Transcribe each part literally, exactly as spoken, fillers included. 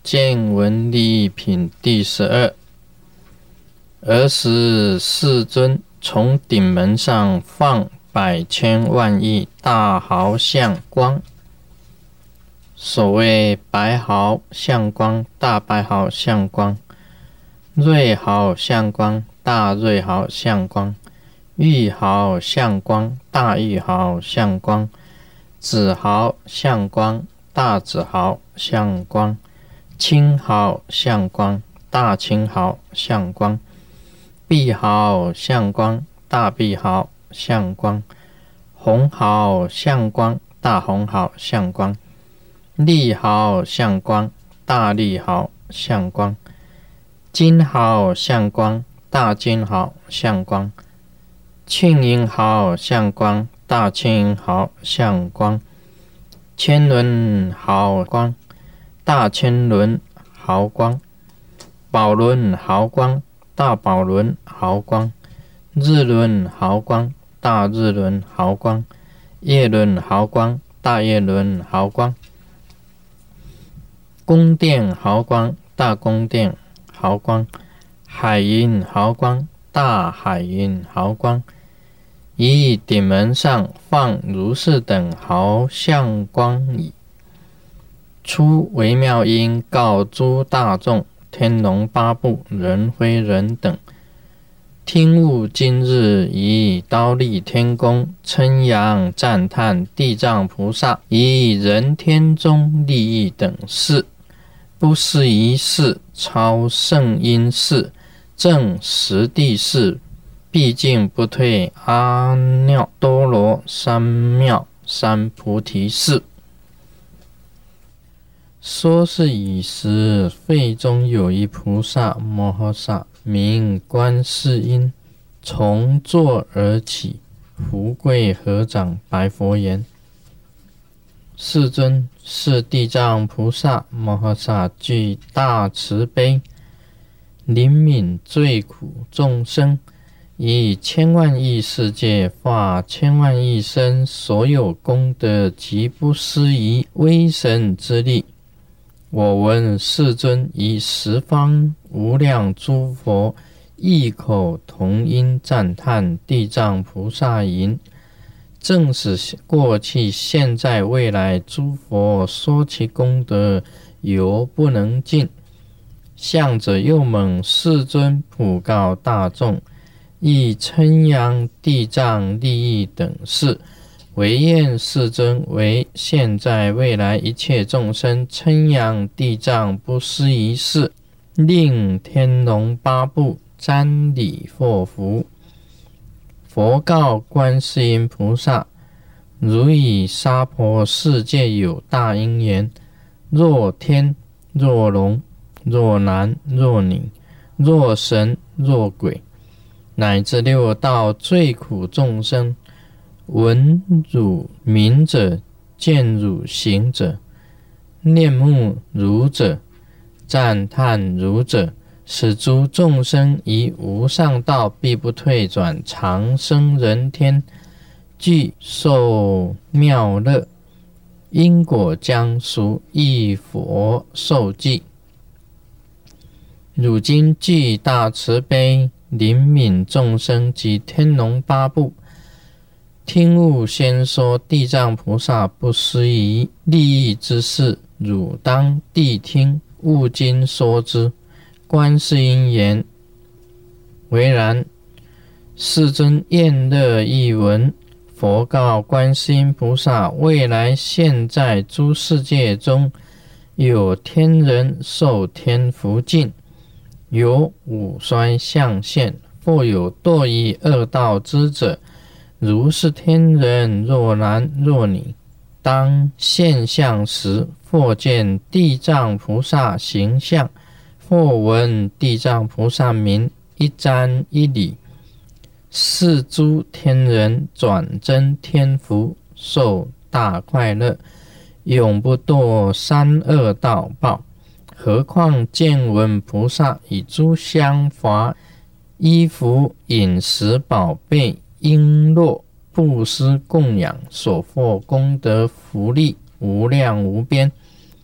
见闻利益品第十二。尔时世尊从顶门上放百千万亿大毫相光。所谓白毫相光、大白毫相光、瑞毫相光、大瑞毫相光、玉毫相光、大玉毫相光、紫毫相光、大紫毫相光、青毫相光、大青毫相光、碧毫相光、大碧毫相光、红毫相光、大红毫相光、利毫相光、大利毫相光、金毫相光、大金毫相光、青银毫相光、大青银毫相光、千轮毫光、大千轮毫光、宝轮毫光、大宝轮毫光、日轮毫光、大日轮毫光、夜轮毫光、大夜轮毫光、宫殿毫光、大宫殿毫光、海银毫光、大海银毫光，以顶门上放如是等毫相光矣。初微妙音告诸大众，天龙八部、人非人等，听悟今日以忉利天宫，称扬赞叹地藏菩萨，以人天中利益等事，不思议事，超胜因事，正实地事，毕竟不退阿耨多罗三藐三菩提事。说是以时，会中有一菩萨摩诃萨，名观世音，从座而起，福贵合掌，白佛言：世尊，是地藏菩萨摩诃萨具大慈悲，怜悯罪苦众生，以千万亿世界化千万亿生所有功德及不思议威神之力。我闻世尊以十方无量诸佛异口同音赞叹地藏菩萨言：正使过去现在未来诸佛说其功德犹不能尽。向者又蒙世尊普告大众，亦称扬地藏利益等事，唯愿世尊为现在未来一切众生称扬地藏不思议事，令天龙八部瞻礼获福。佛告观世音菩萨：如以娑婆世界有大因缘，若天若龙若男若女若神若鬼，乃至六道最苦众生，闻汝名者，见汝行者，念慕汝者，赞叹汝者，使诸众生以无上道必不退转，长生人天，具受妙乐，因果将熟，亦佛受记。汝今具大慈悲，怜悯众生及天龙八部，听悟先说地藏菩萨不思议利益之事，汝当谛听，勿今说之。观世音言：唯然。世尊厌乐亦闻。佛告观世音菩萨：未来现在诸世界中，有天人受天福尽，有五衰相现，或有堕于恶道之者，如是天人若男若女，当现相时，或见地藏菩萨形象，或闻地藏菩萨名，一瞻一礼，是诸天人转增天福，受大快乐，永不堕三恶道报。何况见闻菩萨以诸香华、衣服、饮食、宝贝、璎珞、布施供养所获功德福利无量无边，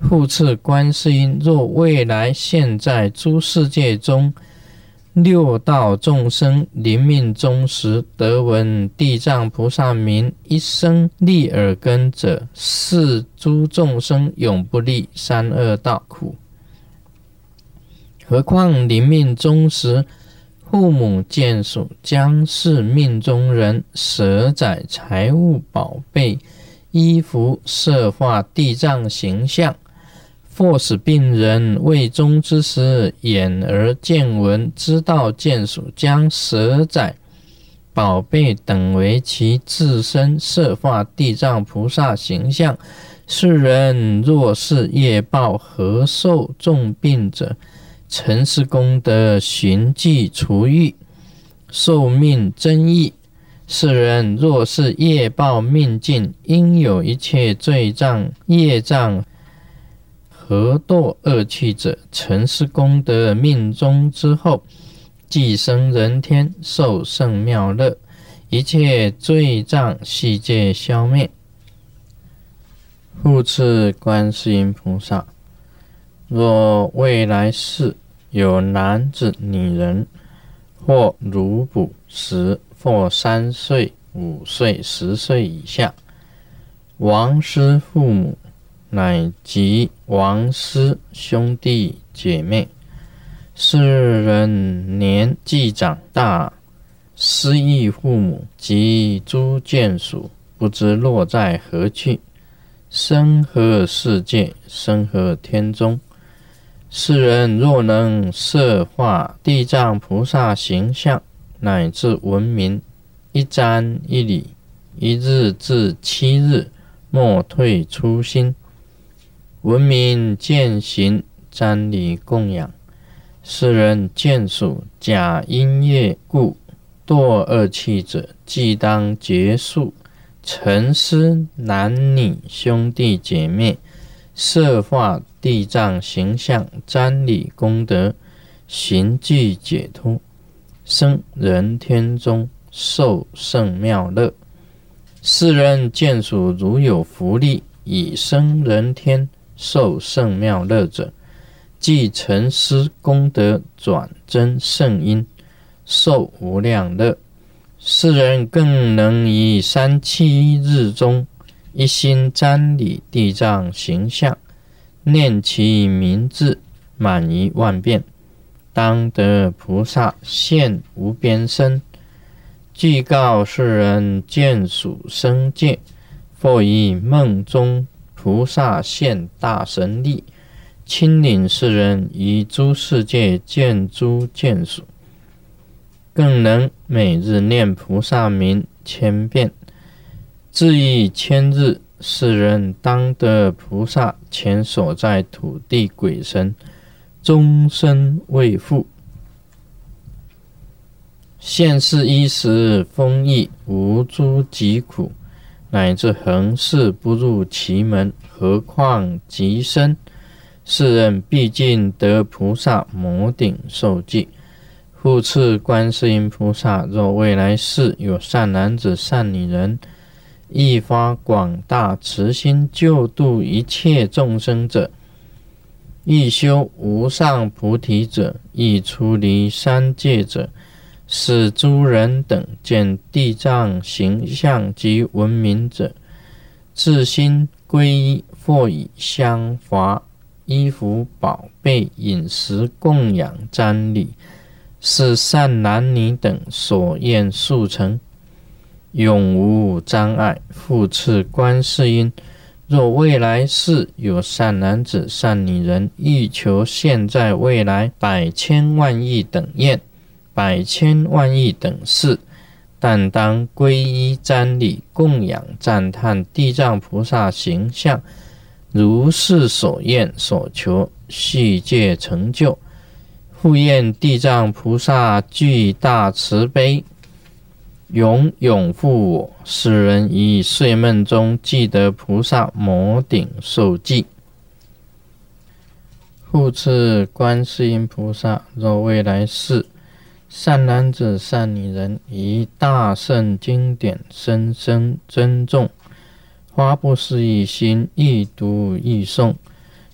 复次观世音，若未来现在诸世界中六道众生临命终时，得闻地藏菩萨名一声立耳根者，是诸众生永不历三恶道苦。何况临命终时，父母眷属将是命中人，舍载财物宝贝、衣服、设化地藏形象，或使病人未终之时，眼耳见闻知道眷属将舍载宝贝等为其自身设化地藏菩萨形象。世人若是业报何受重病者，陈氏功德循迹除愈，寿命增益。世人若是业报命尽，应有一切罪障业障何堕恶趣者，陈氏功德命终之后，即生人天，受胜妙乐，一切罪障悉皆消灭。复次观世音菩萨，若未来世有男子女人，或乳哺时，或三岁、五岁、十岁以下，亡失父母，乃及亡失兄弟姐妹，世人年纪长大，失忆父母及诸眷属，不知落在何去，生何世界，生何天中。世人若能设化地藏菩萨形象，乃至闻名，一瞻一礼，一日至七日，莫退初心，闻名践行，瞻礼供养，世人眷属假因业故堕恶趣者，即当结束。陈师男女兄弟姐妹，设化地藏形象，瞻礼功德，行具解脱，生人天中，受胜妙乐。世人眷属如有福力，以生人天，受胜妙乐者，即陈师功德转增圣因，受无量乐。世人更能以三七日中，一心瞻礼地藏形象，念其名字满一万遍，当得菩萨现无边身，具告世人眷属生界，或以梦中菩萨现大神力，亲领世人于诸世界见诸眷属，更能每日念菩萨名千遍，至于千日，世人当得菩萨前所在土地鬼神，终身未复。现世衣食丰溢，无诸疾苦，乃至横事不入其门，何况极深。世人毕竟得菩萨摩顶受记。复次观世音菩萨，若未来世有善男子善女人，亦发广大慈心，救度一切众生者，亦修无上菩提者，亦出离三界者，使诸人等见地藏形象及闻名者，自心皈依，或以香华、衣服、宝贝、饮食供养瞻礼，是善男女等所愿速成，永无障碍。复次观世音，若未来世有善男子善女人，欲求现在未来百千万亿等愿，百千万亿等事，但当皈依瞻礼供养赞叹地藏菩萨形象，如是所愿所求，悉皆成就。复愿地藏菩萨具大慈悲，永永护我。世人于睡梦中记得菩萨摩顶受记。复次观世音菩萨，若未来世善男子善女人，以大圣经典深深珍重，发不思议心，亦读亦诵，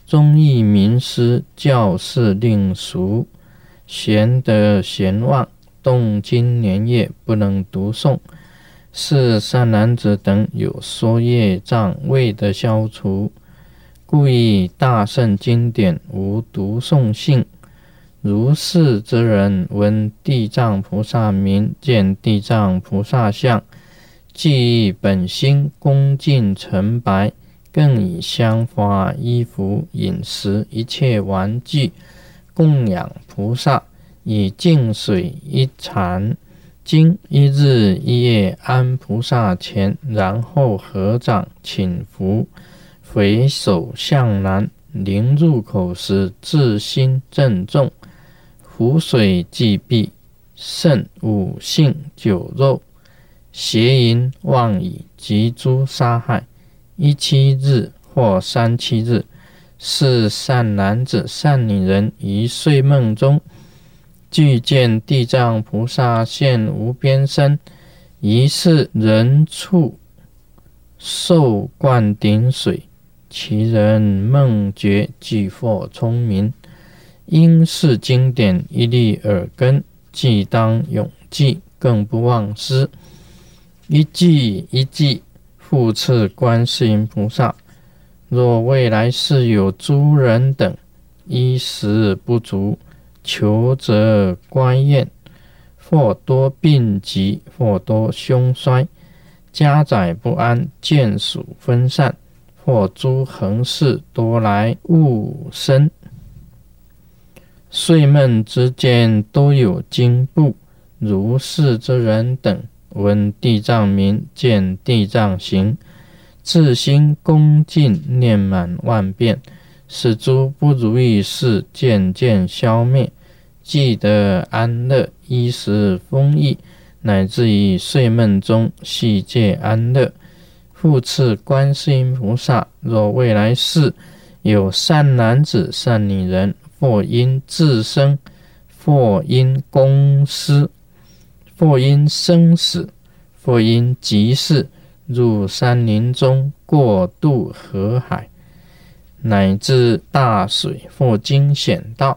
忠义名师，教士令俗，贤德贤望，动经年月不能读诵，是善男子等有说业障未得消除，故以大圣经典无读诵性。如是之人，闻地藏菩萨名，见地藏菩萨像，既以本心恭敬诚白，更以香花衣服饮食一切玩具供养菩萨，以净水一禅，经一日一夜安菩萨前，然后合掌请福，回首向南，临入口时自心郑重，湖水既毕，剩五性酒肉，邪淫妄语及诸杀害，一七日或三七日，是善男子善女人于睡梦中，具见地藏菩萨现无边身，疑是人畜受灌顶水，其人梦觉即获聪明。因是经典一粒耳根，既当永记，更不忘失。一记一记复次观世音菩萨，若未来世有诸人等衣食不足，求则乖厌，或多病疾，或多凶衰，家宅不安，眷属分散，或诸横事多来误生，睡梦之间都有惊怖。如是之人等，闻地藏名，见地藏形，自心恭敬念满万遍，使诸不如意事渐渐消灭，既得安乐，衣食丰溢，乃至于睡梦中悉皆安乐。复次观世音菩萨，若未来世有善男子善女人，或因自生，或因公私，或因生死，或因急事，入山林中，过渡河海，乃至大水或惊险道，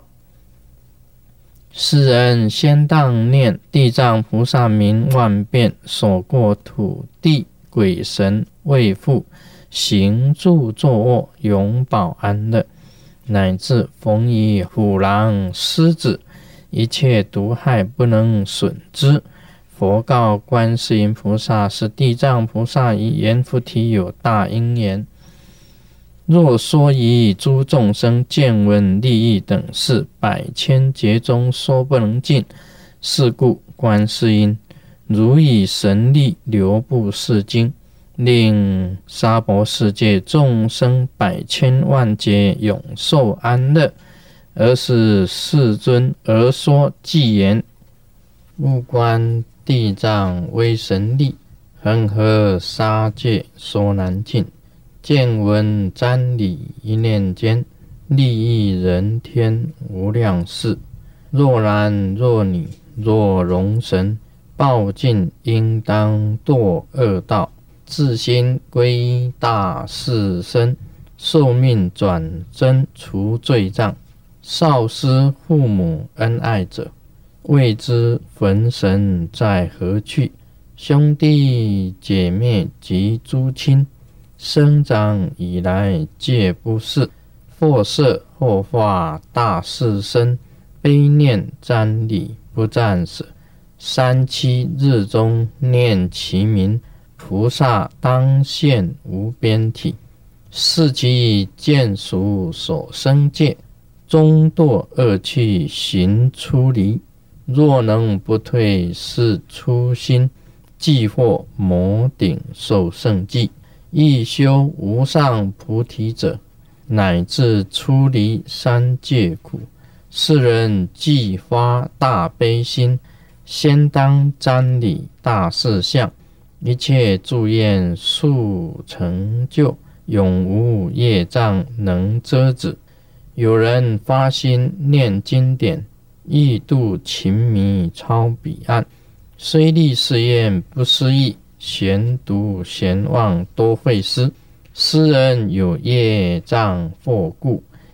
世人先当念地藏菩萨名万遍，所过土地鬼神卫父，行住坐卧，永保安乐。乃至逢于虎狼狮子，一切毒害不能损之。佛告观世音菩萨，是地藏菩萨与阎浮提有大因缘，若说于诸众生见闻利益等事，百千劫中说不能尽。是故观世音如以神力流布世经，令娑婆世界众生百千万劫永受安乐，而使世尊而说偈言：勿观地藏威神力，恒河沙界说难尽。见闻瞻礼一念间，利益人天无量事。若男若女若龙神，报尽应当堕恶道，自心归依大士身，寿命转增除罪障。少失父母恩爱者，未知坟神在何去。兄弟姐妹及诸亲，生长以来皆不是。或色或化大士身，悲念瞻礼不暂舍。三七日中念其名，菩萨当现无边体。是其见属所生界，终堕恶趣行出离。若能不退是初心，即获摩顶受胜记。亦修无上菩提者，乃至出离三界苦。世人既发大悲心，先当瞻礼大士相，一切诸愿速成就，永无业障能遮止。有人发心念经典，欲度情迷超彼岸，虽立誓愿不思议，闲读闲望多会失。斯人有业障惑故，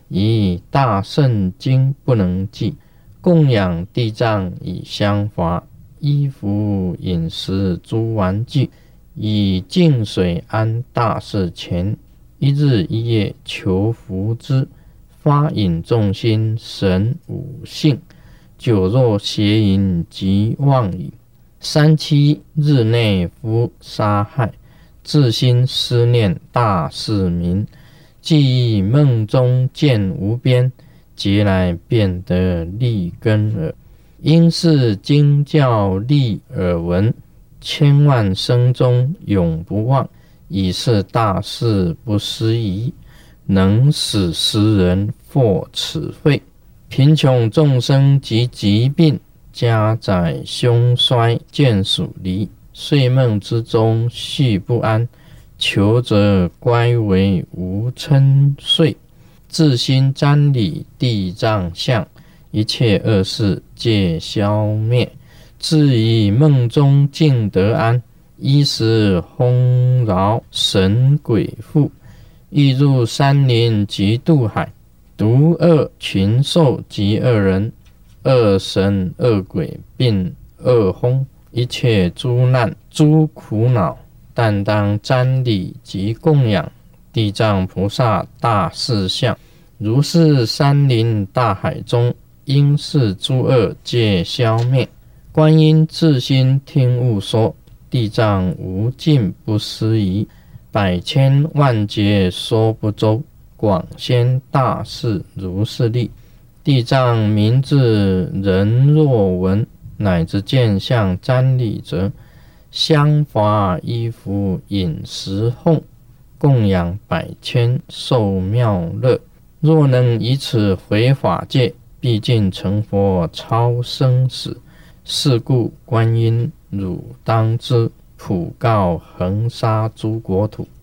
以大圣经不能记，供养地藏以香华，衣服饮食诸玩具，以净水安大士前，一日一夜求福之，发引众心神五性，久若邪淫及妄语，三七日内夫杀害，自心思念大士民，记忆梦中见无边，劫来变得利根耳。因是经教利耳闻，千万生中永不忘，以是大事不思议，能使斯人获此慧。贫穷众生及疾病，家宅凶衰见属离，睡梦之中续不安，求者乖为无嗔睡，自心瞻礼地藏相，一切恶事皆消灭，至于梦中尽得安，衣食丰饶神鬼富，欲入山林及渡海，毒恶群兽及恶人，恶神恶鬼并恶风，一切诸难诸苦恼，但当瞻礼及供养地藏菩萨大士相。如是山林大海中，因是诸恶皆消灭。观音自心听悟说，地藏无尽不思议，百千万劫说不周，广宣大士如是力。地藏名字人若闻，乃至见相瞻礼者，香华衣服饮食奉，供养百千受妙乐。若能以此回法界，必尽成佛超生死。是故观音汝当知，普告恒沙诸国土。